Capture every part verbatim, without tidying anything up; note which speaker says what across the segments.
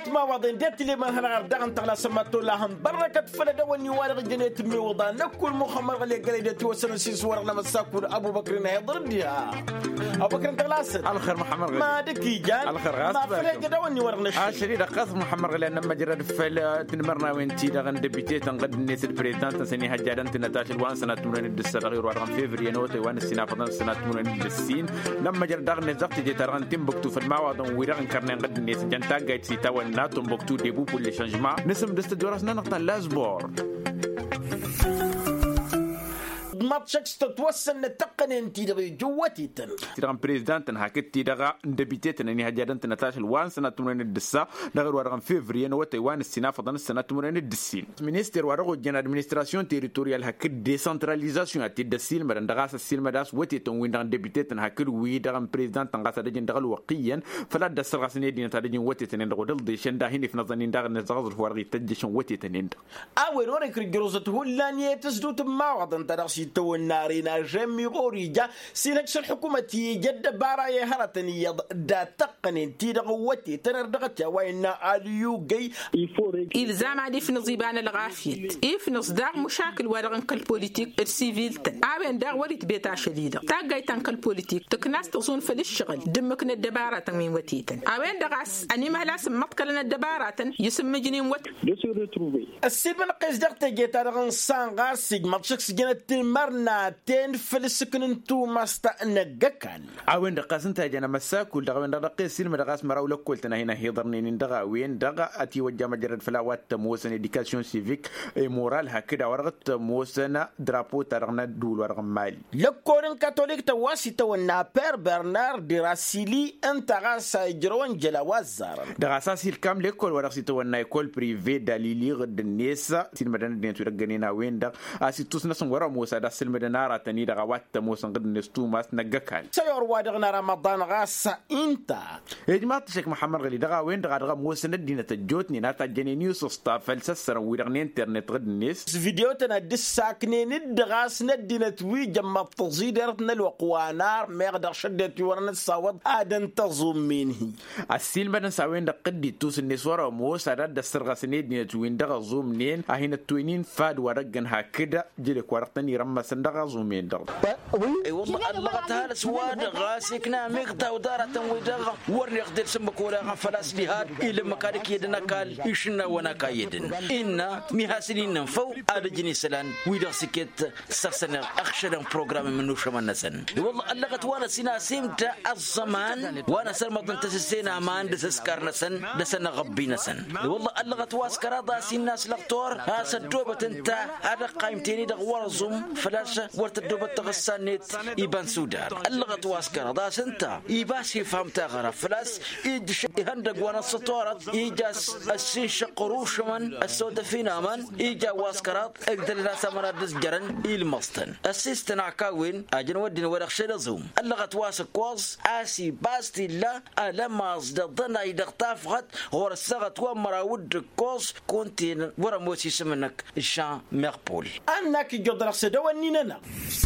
Speaker 1: ما وضين ديت اللي ما هنا دغن تغلا سماتو لهم بركة فلدا ونيوار جنة مي وضان نكل مخمر غلي قليدتي وسن سيس ورنا مساكور أبو بكر نهضر ديها أبو بكر تغلاسن
Speaker 2: على خير محمد غلي
Speaker 1: ما دكي جان
Speaker 2: على خير غاس
Speaker 1: ما فلدا جدا ونيوار نش
Speaker 2: عشري دقات محمد غلي أنا مجرد فل تنمرنا وينتي دغن دبيتي تنقد الناس البريدان تنسني هجادن تنتاش الوان سنة تمرين الدسرغير وارغم فيفري نوتي وان السنة فضل سنة تمرين الدسين لما جرد دغن نزقت جي ترغن تيمبكتو في المعوض ويرغن كرنين قد الناس جنتا قايد سيتا والنا تيمبكتو ديبو كل شنجمع نسم دست دورسنا نقطة لازبور
Speaker 1: ما تشكس تتوسن نتقن انتي دغي جواتي تن
Speaker 2: تيران بريزيدنت هاكتي دغا دبيتيت اني هجادن تنتاش الوان سنه تمرين الدسا دغ ورغم فيفري نوتي وان السنه فضل سنه تمرين الدسين مينستر ورغو جن ادمنستراسيون تيريتوريال هاك ديسنتراليزاسيون اتي دسيل مدن دغاس السيل مداس وتي تون وين دغ دبيتيت هاك وي دغ بريزيدنت غاس دجن دغ وقيا فلا دسر غاسني دين تدجن وتي تنين دغ دل ديشن دا هني في نظنين دغ نزغز فورغي تدجن وتي تنين
Speaker 1: اوي روريك رجروزته لاني تسدوت ما وضن تدرسي تو النارينا جمي غوريجا سيلكس الحكومة جد باراي هرتني دا تقنين تيدغوتي تنردغتها وين اليو جاي
Speaker 3: إلزام عدي في نصيبان الغافيت إيه في نصداق مشاكل ورغن كالبوليتيك السيفيل تن آوين داغ وريت بيتا شديدة تاقاي تان كالبوليتيك تكناس تصون في الشغل دمكنا الدبارة من وتيتن آوين داغاس أني مهلاس مطكلنا الدبارة يسمى جنين وت
Speaker 1: السيد من قيس دغتا جيتا رغن سان غارسيق مطشكس جنت مرنا تين فلسكن انتو ماستا نقكال
Speaker 2: عوين دقاس انتا جانا مساكول دغوين دقا سيلم دقاس مراو لكولتنا هنا هيضرنين دغا وين دغا اتي وجا مجرد فلاوات موسن اديكاسيون سيفيك مورال هكذا ورغت موسن درابو ترغنا دول ورغم مالي
Speaker 1: لكورن كاثوليك تواسي تو نابير برنار دراسيلي انت غاسا يجرون جلا وزارا
Speaker 2: دغاسا سيل كام ليكول ورغسي تو نايكول بريفي داليلي غد النيسا سيل مدن دين ترغنينا وين دغ اسي توسنا سن ورا موسى دا سيل مدنارا تني دغا وات موسن غد نستو ماس نغكال
Speaker 1: سيور وادغنا رمضان غاسا انت
Speaker 2: اجماعة الشيخ محمد غلي دغا وين دغا دغا موسن الدين تجوتني ناتا جني نيوس ستافل سسر ويرغني انترنت غد النيس
Speaker 1: فيديو تنا دس ساكنين الدغاس ندينا توي جما تزيدرتنا الوقوانار ما يقدر شدت ورنا الصوت ادن تزوم منه
Speaker 2: السيل بدن ساوين دقدي توس النسوار موسى دا السرغسني دين توين دغا زوم نين اهين التوينين فاد ورغن هكذا جيلك ورقتني رما سندغا زومين دغ
Speaker 4: اي والله اللغت هذا سواد غاسكنا مقتا ودارة ويدغ ورني يقدر سمك ولا فلاس لهاد الى مكانك يدنا قال ايشنا وانا كايدن ان ميهاسلين فوق ادجني سلان ويدغ سكت سرسنا اخشن بروجرام منو شمن نسن والله اللغت وانا سينا سمت الزمان وانا سرمضن تسسينا ما عند تسكر نسن دسنا غبي نسن والله اللغت واسكر ضاس الناس لغتور ها سدوبه انت هذا قايمتيني دغ ورزم فلاش ورت الدوبه تغسانيت يبان سودان اللغت واسكر ضاس انت يباسي فهمت غرا فلاس يدش هندق وانا سطورت يجاس السيش قروش من السود فينا من يجا واسكرات اقدر الناس مرادس جرن المستن السيستن عكاوين اجن ودين ورخش لزوم اللغت واسك كواز اسي باستي لا لما ضدنا يدغطاف غد غور السغت ومراود كوز كنتين ورا موسي سمنك الشان مقبول
Speaker 1: انك جدرك سدونينا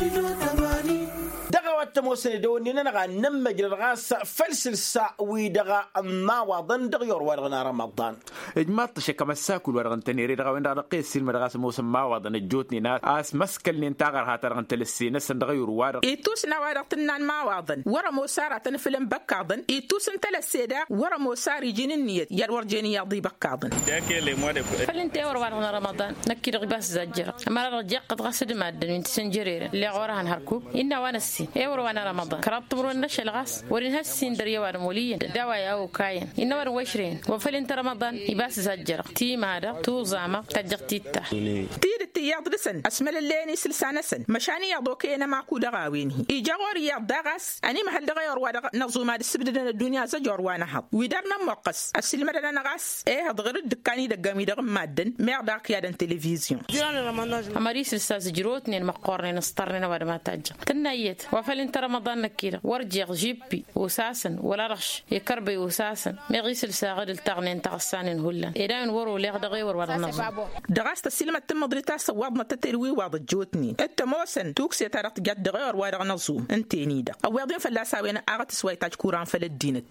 Speaker 1: دغا واتموسن دونينا غا نمجل غاس فلسل سا ويدغا ما وضن دغيور ورغنا رمضان
Speaker 2: اجماط شكا مساكل ورغن تنيري دغا وين دغا قيس سيل مدغاس موسم ما وضن الجوتني ناس اس مسكل نين تاغر هاترغن تلسينا سندغيور ورغ
Speaker 3: ايتوس نوارغتنا ما وضن ورا موسارة فيلم بكاضن ايتوس تلسيدا ورا موسار يجين النيت يرور جيني يضي بكاضن
Speaker 5: فلنت اور ورغنا رمضان نكير غباس زجر ما رجع قد غسد مادن انت سنجرير اللي غورها نهركو ان وانا السي اور وانا رمضان كربت مرون نش الغاس ورين هالسين دريا ورمولين دوايا او كاين ان ور وشرين وفلنت رمضان يباس زجر تيم هذا تو زعما تجقتيتا
Speaker 3: تيرتي يضلسن اسمل الليني سلسانسن مشاني يضوكينا معكو دغاوينه ايجاغور يضغس اني محل دغير ودغ نظوم السبدنا الدنيا زجر وانا حط ويدرنا موقس السلمه انا غاس ايه دغر الدكاني دغامي دغ مادن ميرداك يا دن تلفزيون
Speaker 5: اماريس الساز جروتني المقورن نسطرنا ولا ما تاج تنيت وفلنت رمضان نكيره ورجي جيبي وساسن ولا رش يكربي وساسن ما يغسل ساغد التغنين تغسانين هلا اذا ورو لي دغيور ولا نظم
Speaker 3: دغاست السلمه تم دريتا سواد ما تتلوي واض جوتني انت موسن توكسي ترى تجد دغير ولا نظوم انت نيدا او يضين فلا ساوينا اغت سويتاج كوران فلدينت
Speaker 1: ان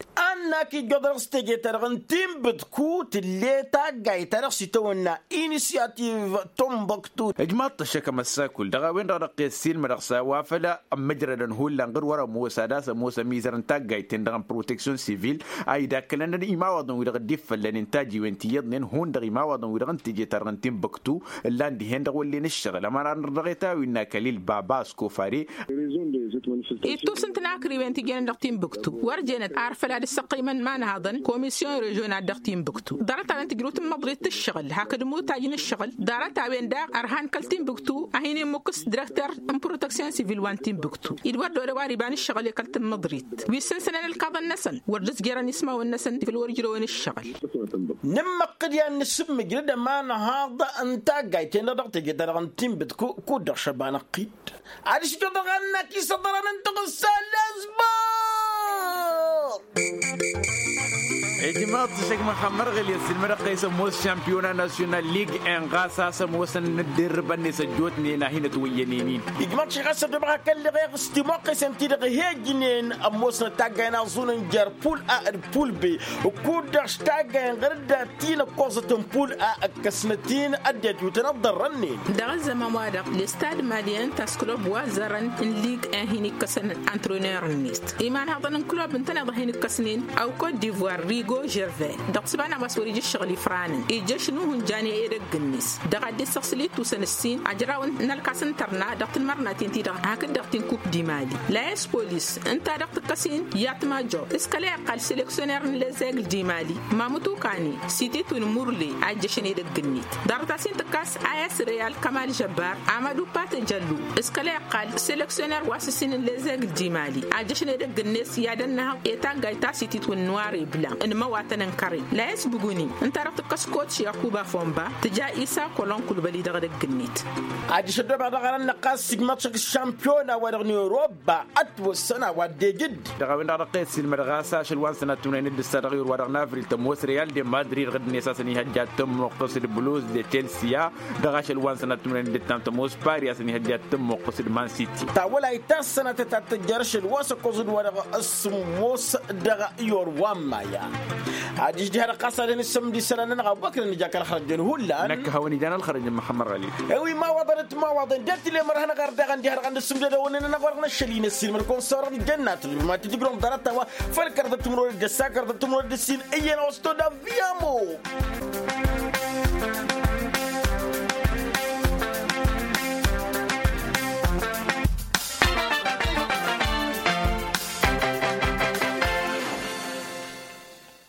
Speaker 1: غنا كي قدر استجي ترغن تيم بتكوت اللي تاقاي ترغسي تونا إنيسياتيف تومبكتو
Speaker 2: إجماط الشكا مساكل دغا وين رقي السين مرقسا وافلا مجرد هول لانغر ورا موسى داس موسى ميزرن تاقاي تندغن بروتكسيون سيفيل أي داكلنا إما وضن ويدغ ديف لان تاجي وانتي يضنين هون دغ إما وضن ويدغن تيجي ترغن تيمبكتو اللان دي هندغ واللي نشغل أما رغيتا وينا كليل باباس كوفاري
Speaker 3: إتو سنتنا كريبين تيجين دغ تيمبكتو ورجينا عارفة لا السقيما ما نهضن كوميسيون ريجونال دغ تيمبكتو دارت على تجروت مضريت الشغل هكذا مو تاجين الشغل دارت وين داق أرهان كل تيمبكتو أهيني موكس ديريكتور بروتكسيون سيفيل وان تيمبكتو يدور دور واري بان الشغل يكلت مضريت ويسنسن القضاء النسن ورجس جيران يسمع والنسن في الورجرون الشغل
Speaker 1: نما قد يعني نسم جرد ما نهض أنت جاي تندق تجي ترغن تيمبكتو كود شبان قيد عارش كده غنى كي صدرنا ننتقل سالزبا
Speaker 2: إجماط شك محمد غلي السلمرة قيس موس شامبيونا ناسيونال ليج إن غاسا سموس ندير بني سجوتني ناهين توينينين
Speaker 1: إجماط شك غاسا دبعة كل غير استماع قسم تيرغ هيجنين أموس نتاجنا زون جر بول أ بول بي وكودش تاجنا غردا تينا قصة بول أ كسنتين أديت وتنضر رني
Speaker 3: دغز مواردق الاستاد ماليان تسكلوب وزرن إن ليج إن هني كسن أنترونير نيست إيمان هذا الكلوب انتنا ضهين كسنين أو كود ديفوار ريغو جيرفي دق سبانا مسوري الشغل فرانن إيجا شنوهن جاني إيرق النس دق عدي سقسلي توسن السين عجراون نالكاسن ترنا دق المرنا تنتي دق هكذا دق تنكوب دي مالي لا يس بوليس انت دق تقسين ياتما جو اسكالي أقل سيلكسونير نلزاق دي مالي ما متوقعني سيتي تون مورلي عجا شني إيرق النيت دارتاسين تقاس آيس ريال كمال جبار عمدو بات جلو اسكالي أقل سيلكسونير واسسين نلزاق دي مالي عجا شني إيرق النس يادنها إيتان غايتا سيتي تون نواري بلان إنما واتنن كاري لا يسبقوني انت رحت كسكوت يعقوبة فومبا تجا إيسا كولون كل بلي دغدق الجنيت
Speaker 1: عاد شدوا بعد غير نقاس سيجمات الشامبيونا ورغني أوروبا أطول سنة ودي جد
Speaker 2: دغاوين رقيس المرغاسة شلوان سنة تونين الدستغير ورغنا في التموس ريال دي مدريد غد نيساسني هجات تم مقصد البلوز دي تشيلسيا دغا شلوان سنة تونين الدتام تموس باريس ني هجات تم مقصد مان سيتي
Speaker 1: تاولا ايتاس سنة تتجرش الواسق قصد ورغ اسموس دغا يور وامايا عادي جهر قصر السم دي سنة نغا بكر نجاك الخرج هولا
Speaker 2: نك هوني جانا الخرج محمد غالي
Speaker 1: اوي ما وضرت ما وضن جت لي مرهنا غير دغن جهر عند السم ده وننا نغرنا الشلين السين مركون صار الجنات ما تجبرهم درتها فالكرت تمرور الجساكر تمرور السين اينا وستو دا فيامو